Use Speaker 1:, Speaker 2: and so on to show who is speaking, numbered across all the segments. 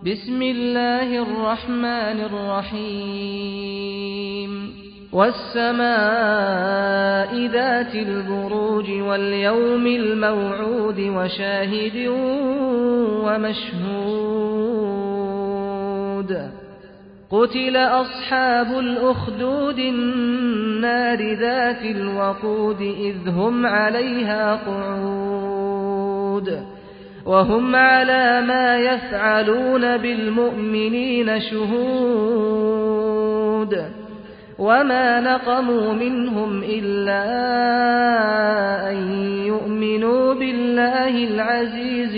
Speaker 1: بسم الله الرحمن الرحيم والسماء ذات البروج واليوم الموعود وشاهد ومشهود قتل أصحاب الأخدود النار ذات الوقود إذ هم عليها قعود وهم على ما يفعلون بالمؤمنين شهود وما نقموا منهم إلا أن يؤمنوا بالله العزيز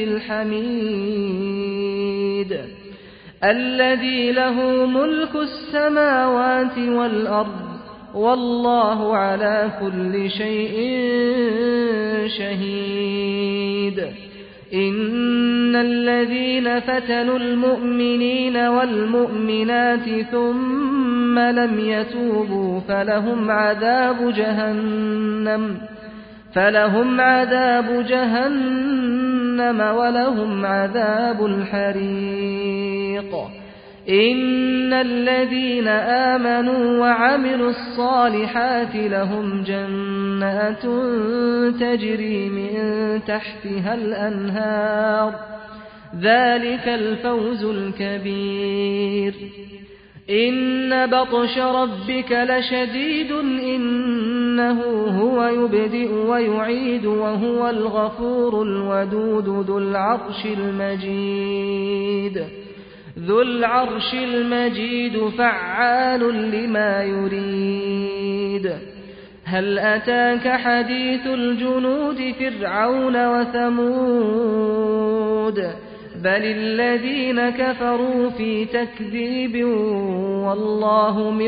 Speaker 1: الحميد الذي له ملك السماوات والأرض والله على كل شيء شهيد إن الذين فتنوا المؤمنين والمؤمنات ثم لم يتوبوا فلهم عذاب جهنم ولهم عذاب الحريق إن الذين آمنوا وعملوا الصالحات لهم جنات تجري من تحتها الأنهار ذلك الفوز الكبير إن بطش ربك لشديد إنه هو يبدئ ويعيد وهو الغفور الودود ذو العرش المجيد فعال لما يريد هل أتاك حديث الجنود فرعون وثمود بل الذين كفروا في تكذيب والله من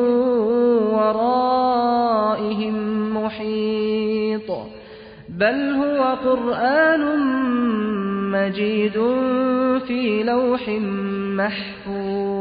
Speaker 1: ورائهم محيط بل هو قرآن مجيد في لوح محفوظ